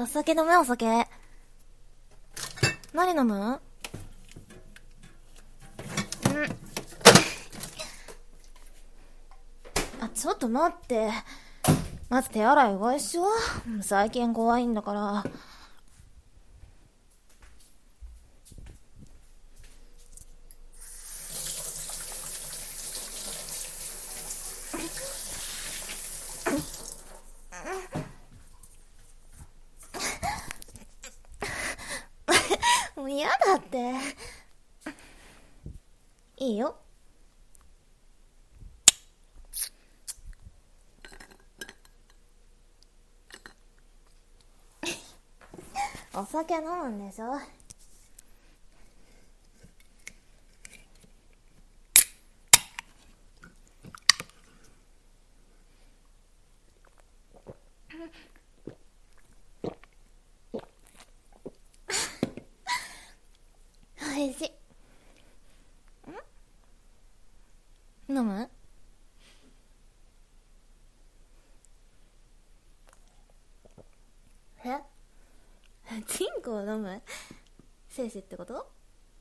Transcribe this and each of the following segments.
酒飲め、お酒。何飲む？ちょっと待って。まず手洗いうがいしよう。最近怖いんだから。もう嫌だって。いいよ。お酒飲むんでしょ。おいしい。飲む？チンコを飲む？精子ってこと？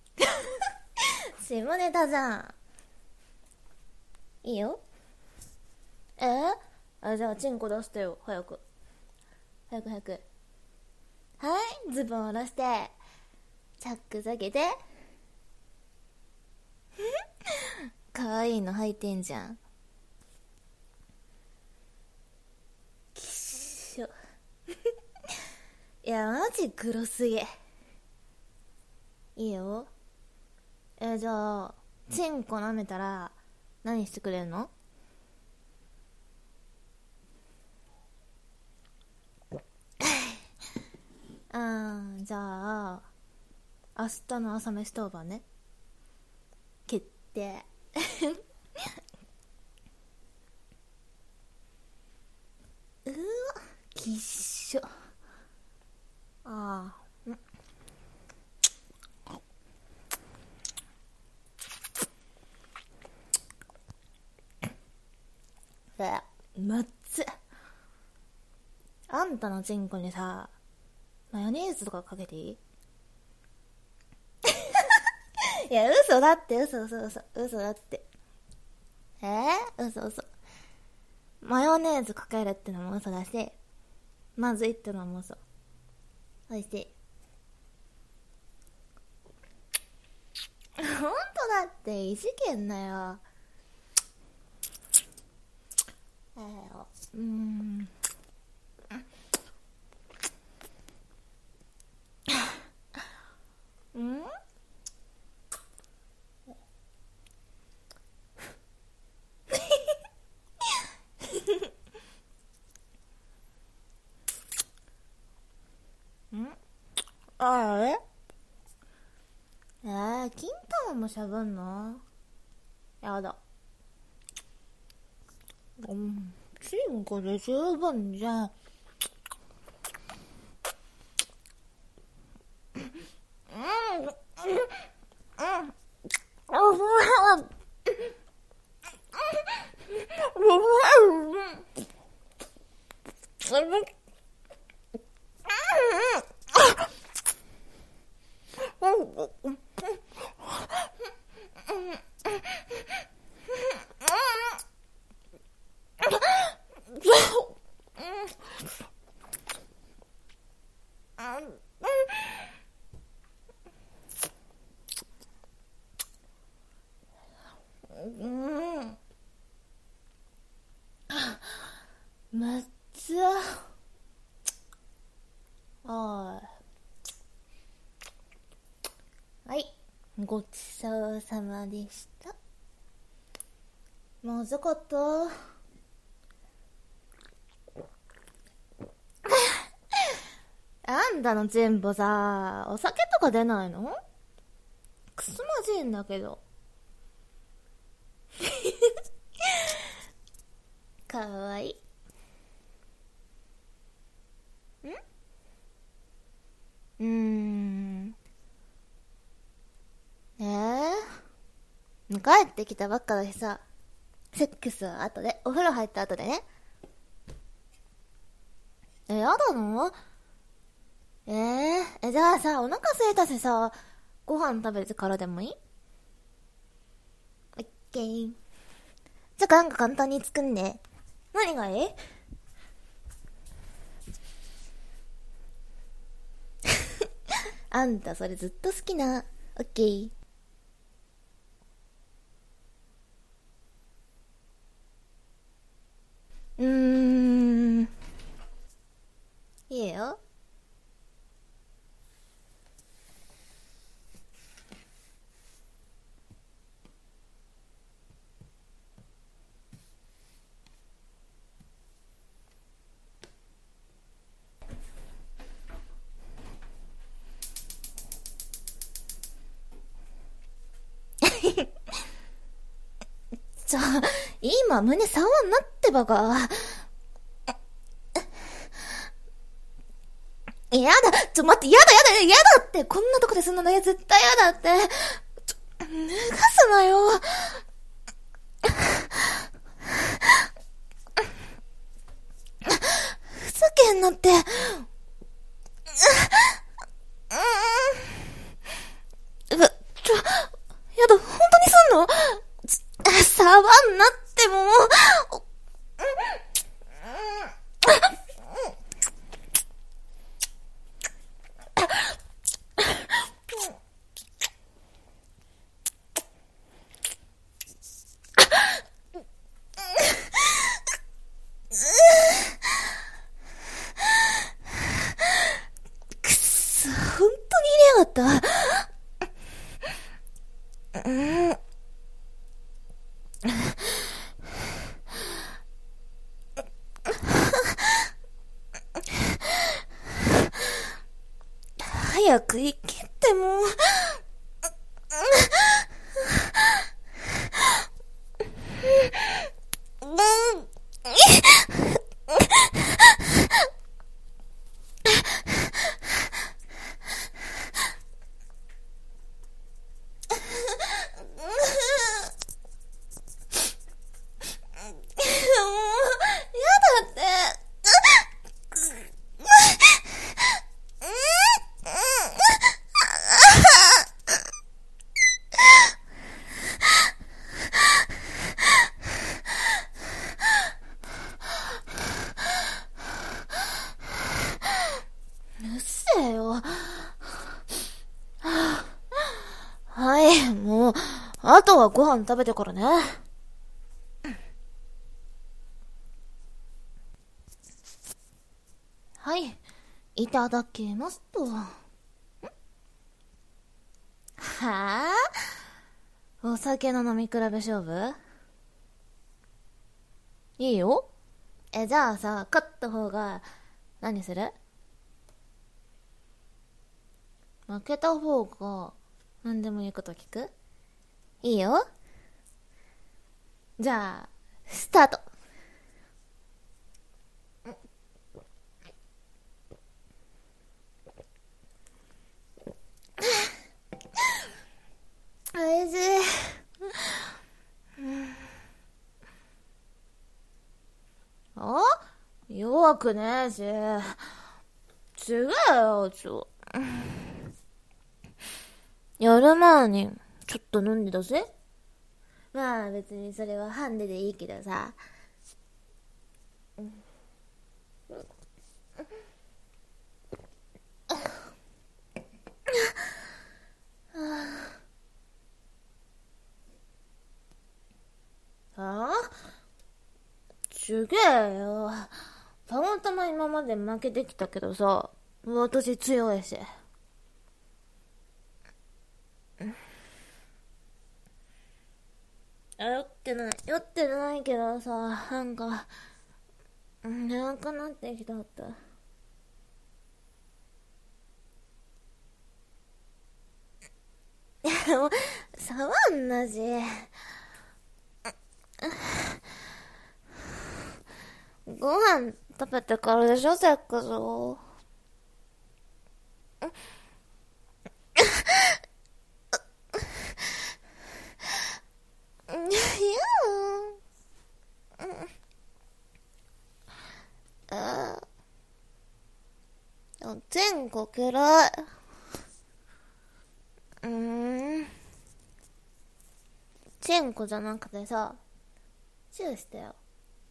下ネタじゃん。いいよ。じゃあチンコ出してよ。早く早く。はい、ズボン下ろしてチャック下げて。かわいいの履いてんじゃん。きっしょ。いやマジグロすぎ。いいよ。じゃあチンコ舐めたら何してくれるの？じゃあ明日の朝飯当番ね。決定。うわきっしょ。まっつ。あんたのチンコにさマヨネーズとかかけていい？いや嘘だって。嘘だって。嘘。マヨネーズかけるってのも嘘だし、まずいってのも嘘。おいしい。ほんとだって異次元だよ。あれ金玉もしゃぶんの？やだ。チンコで十分じゃん。めっちゃはい、ごちそうさまでした。まずかった。あんたのチンポさ、お酒とか出ないの？くすまじいんだけど。かわいい。帰ってきたばっかだしさ、セックスは後で、お風呂入った後でね。やだの？ じゃあさ、お腹空いたしさ、ご飯食べてからでもいい？オッケー。じゃあなんか簡単に作んね。何がいい？あんたそれずっと好きな。オッケー。いいよ。今胸触んなってばか。やだ、待って、やだって、こんなとこですんのね、絶対やだって。脱がすなよ。ふざけんなって。やだ、本当にすんの？触んなってもう。くっそ、本当に入れやがった。早く行けってもう。うっせえよ。はい、もう、あとはご飯食べてからね。はい、いただきますと。はぁ？お酒の飲み比べ勝負？いいよ。じゃあさ、勝った方が、何する？負けた方が、何でも言うこと聞く？いいよ。じゃあ、スタート。おいしい。あ？弱くねえし。違うよ、やる前に、ちょっと飲んでたぜ。まあ別にそれはハンデでいいけどさ。あ？すげえよ。たまたま今まで負けてきたけどさ、私強いし。酔ってないけどさ、なんか、眠くなってきたって。もう、触んなし。ご飯食べてからでしょ、セックスを。いや、 前後嫌い。チェンコじゃなくてさ、チューしてよ。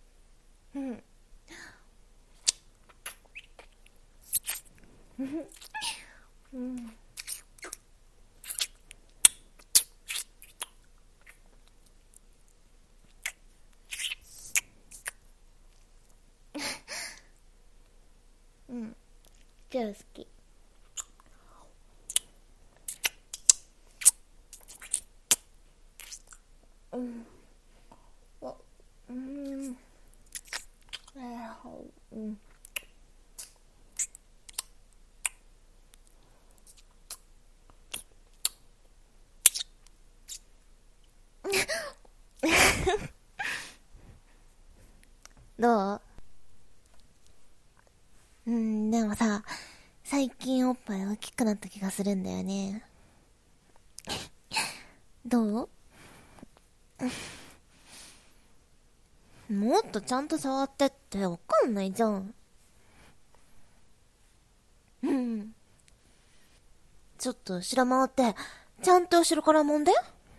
チュー好き。どう？でもさ、最近おっぱい大きくなった気がするんだよね。どう？もっとちゃんと触ってってわかんないじゃん。ちょっと後ろ回って、ちゃんと後ろから揉んで。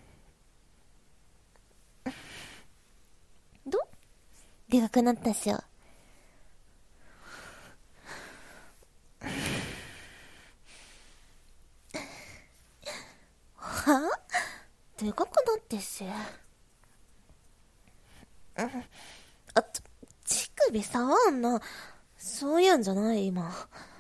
どう？でかくなったっしょ。は？でかくなってっし。乳首触んな。そういうんじゃない、今。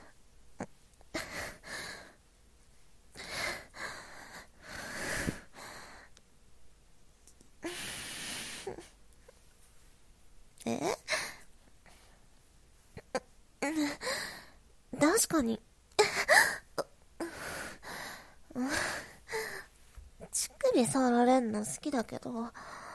確かに。乳首触られんの好きだけど。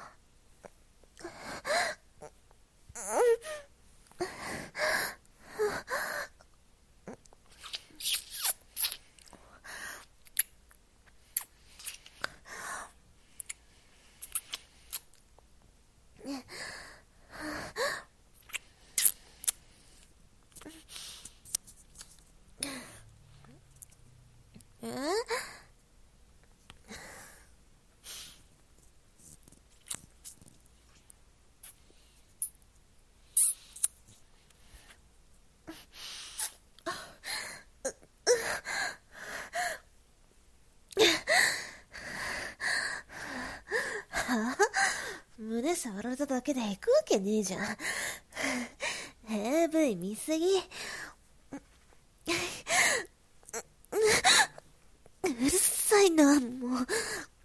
胸触られただけで行くわけねえじゃん。AV 見すぎ。うるさいな、もう。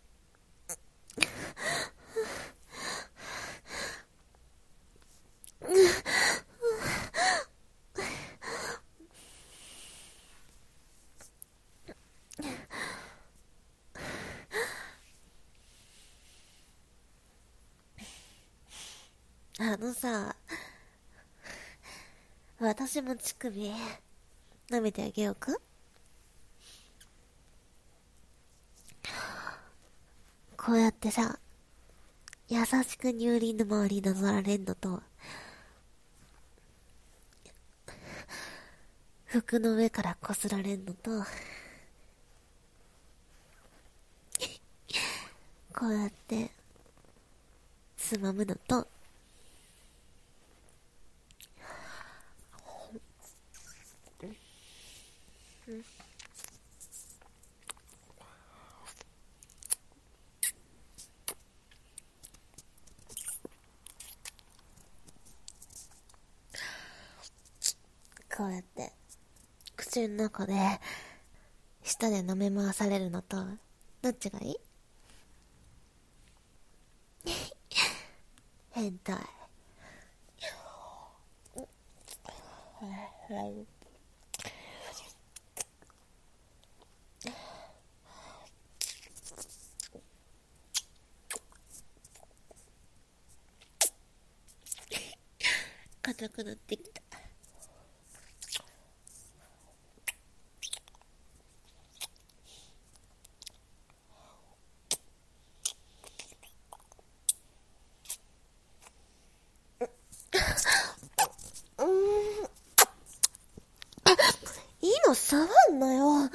さ、私も乳首舐めてあげようか。こうやってさ、優しく乳輪の周りなぞられんのと、服の上からこすられんのと、こうやってつまむのと、こうやって口の中で舌で舐め回されるのと、どっちがいい？変態。硬くなってきた。いい触んなよ。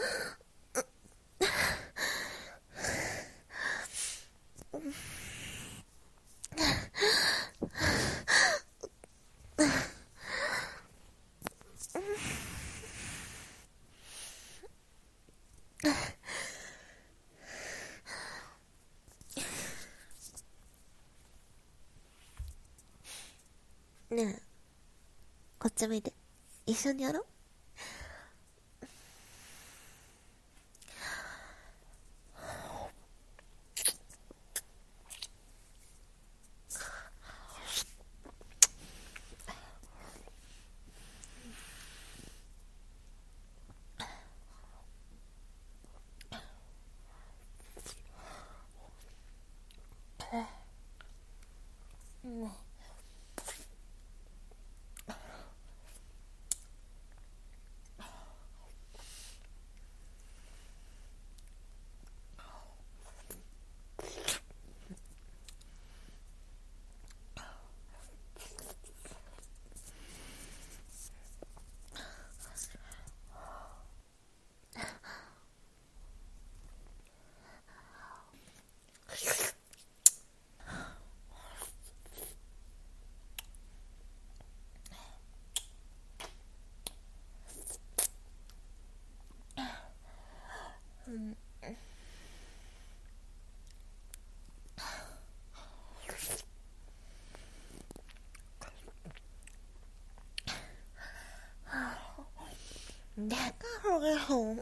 ねえ、こっち向いて一緒にやろう。Đã có rồi cái hồn.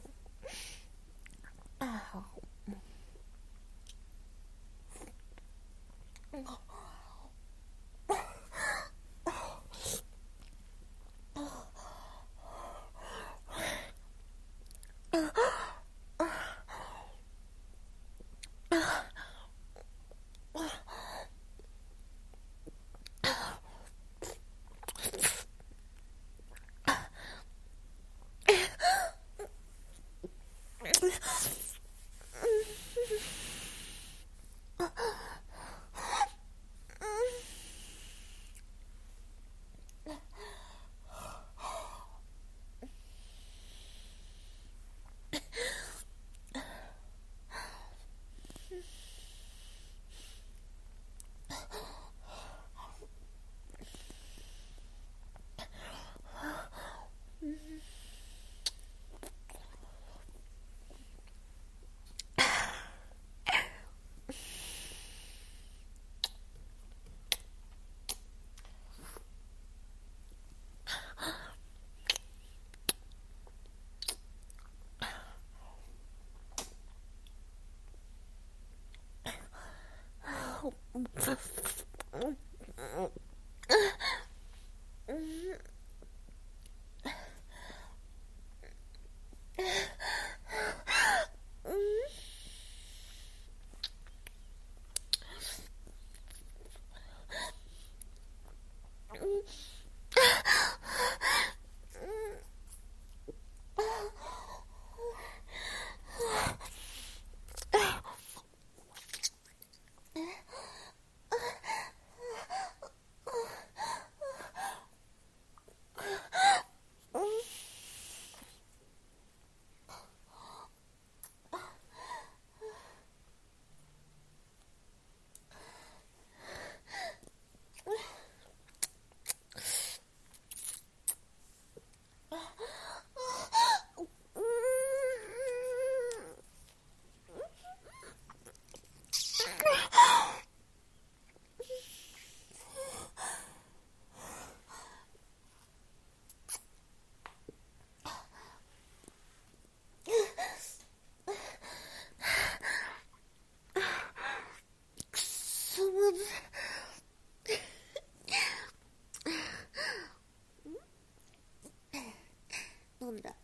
Không được.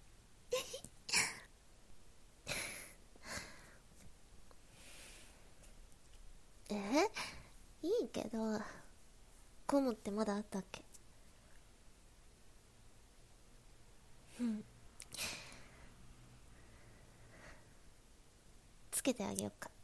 いいけど、コムってまだあったっけ？つけてあげよっか。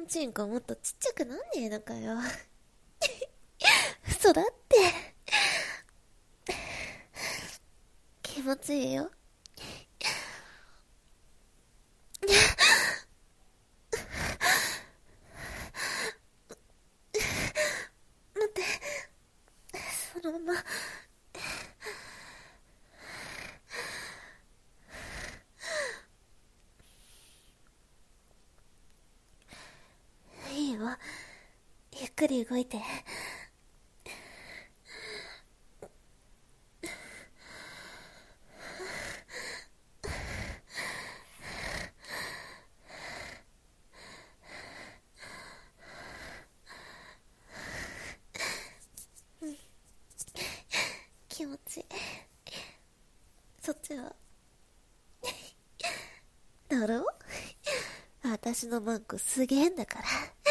チンコもっとちっちゃくなんねえのかよ。嘘だって。気持ちいいよ。待って、そのまま。いいよ、ゆっくり動いて。気持ちいい。そっちはだろう。私のマンコすげえんだから。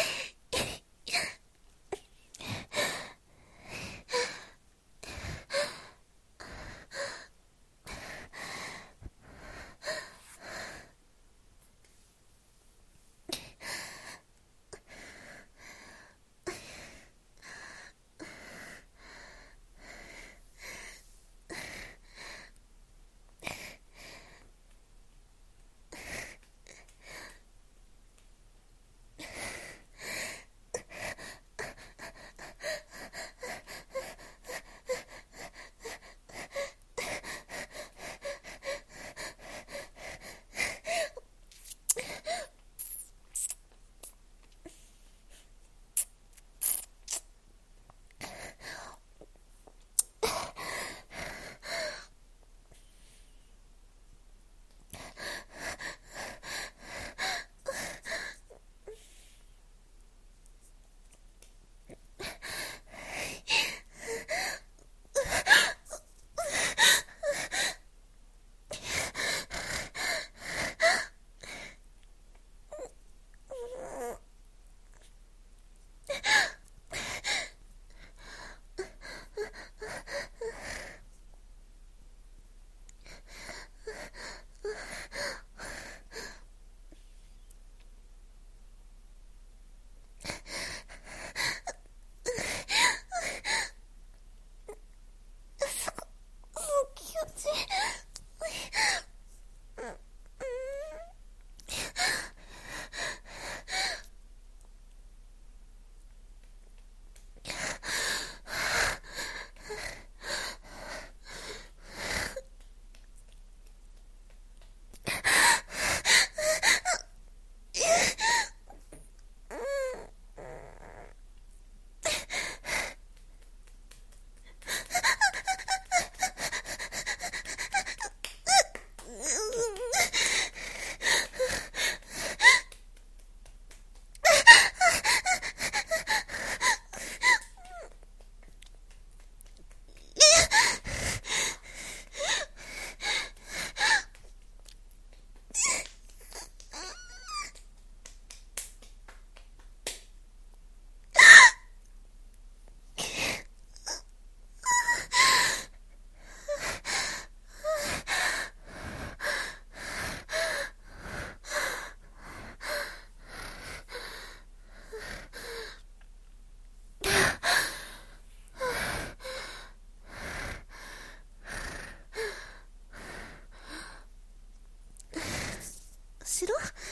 しろ。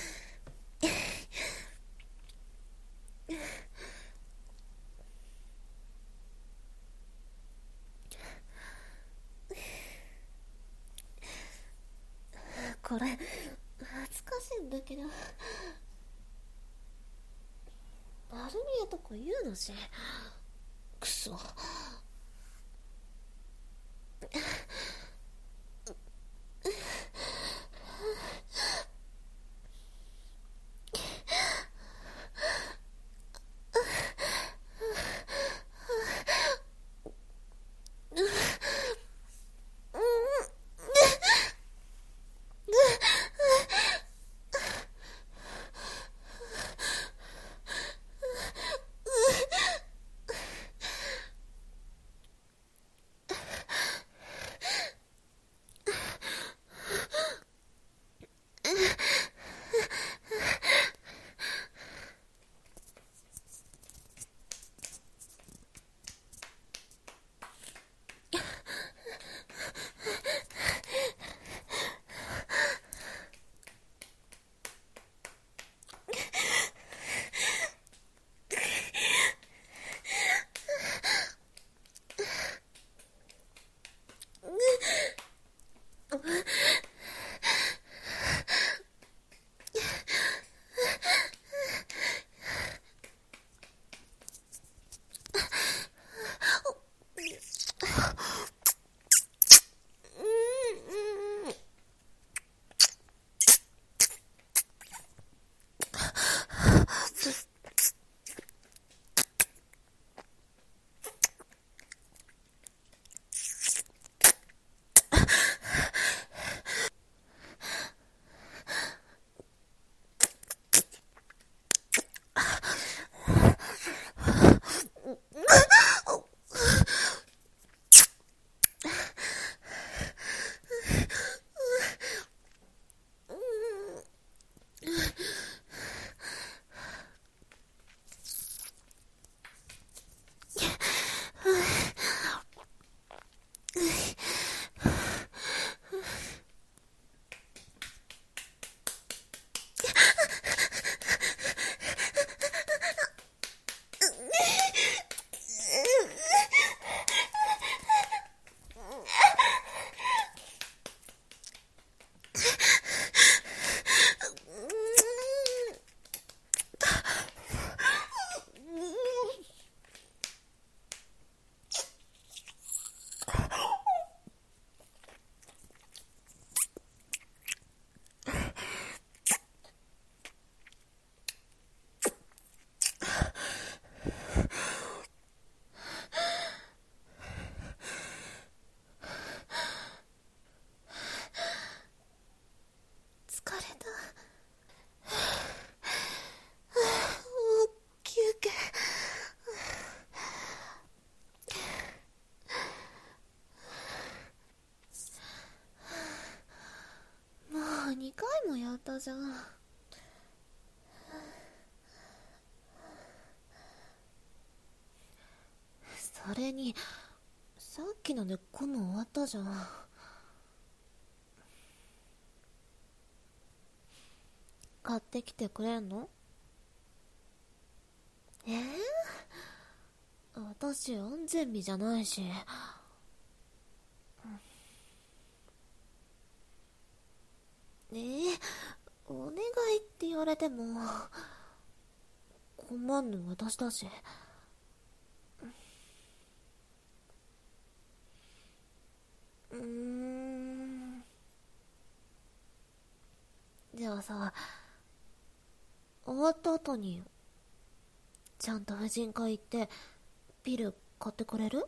これ恥ずかしいんだけど、バルニエとか言うのし。くそ。 たじゃん。それにさっきのでゴム終わったじゃん。買ってきてくれんの？私安全日じゃないし。お願いって言われても困んの私だし。じゃあさ、終わった後にちゃんと婦人科行ってピル買ってくれる？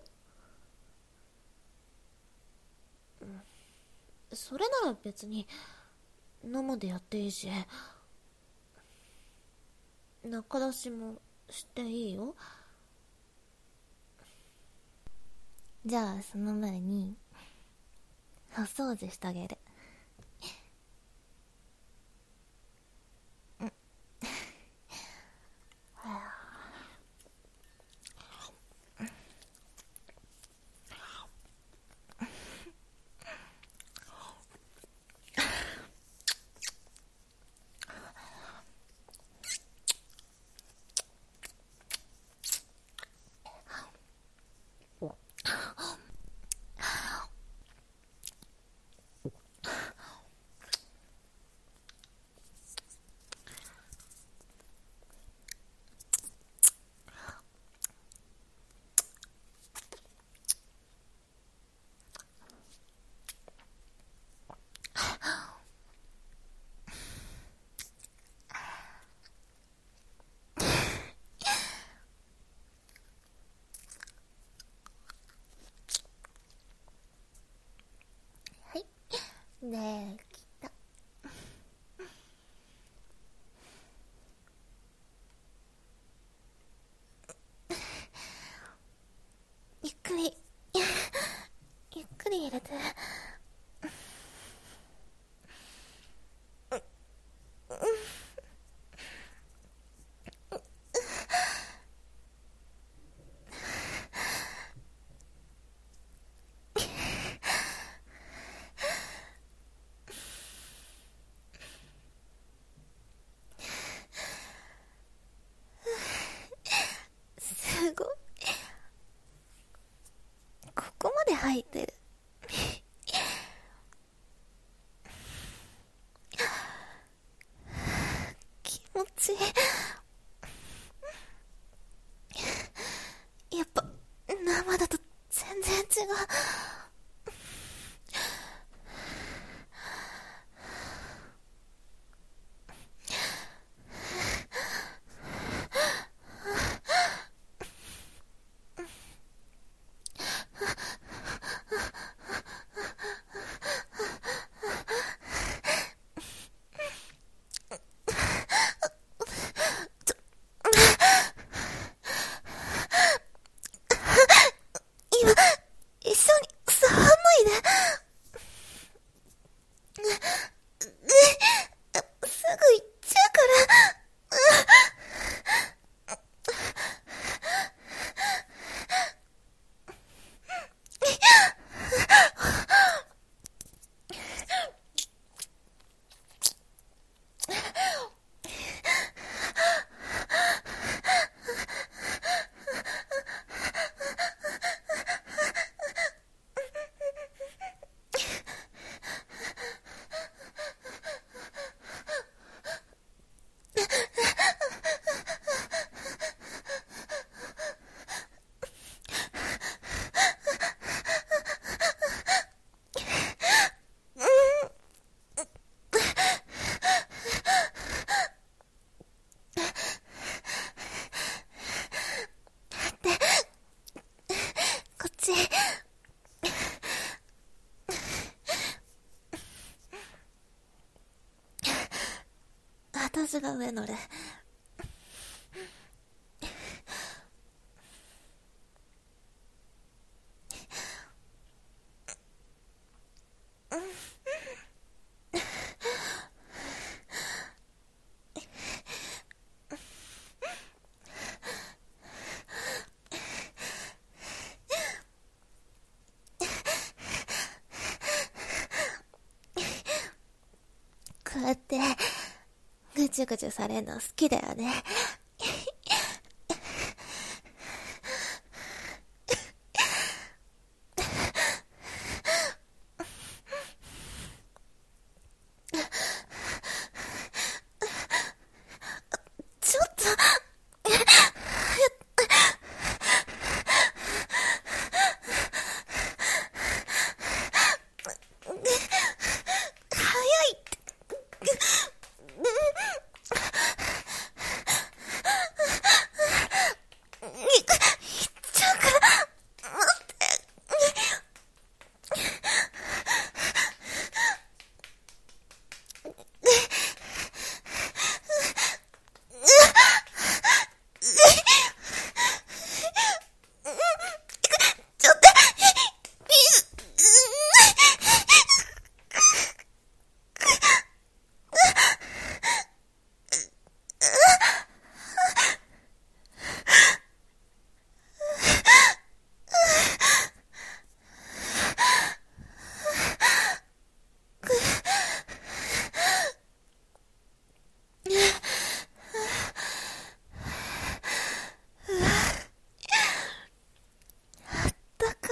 それなら別に生でやっていいし、仲出しもしていいよ。じゃあその前にお掃除してあげる。できた。ゆっくりゆっくり入れて。すごい、ここまで入ってる。気持ちいい。やっぱ生だと全然違う。今一緒に触んないで。すぐ行っちゃうから。こっち。私が上乗る。 ってぐちゅぐちゅされるの好きだよね。ちょっと早いって。ちょっと待って。ちょっとだか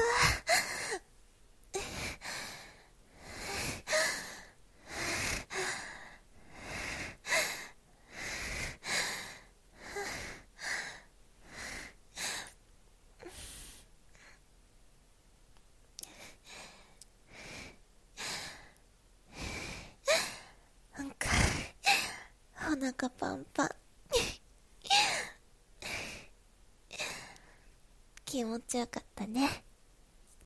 なんかお腹パンパン。気持ちよかったね。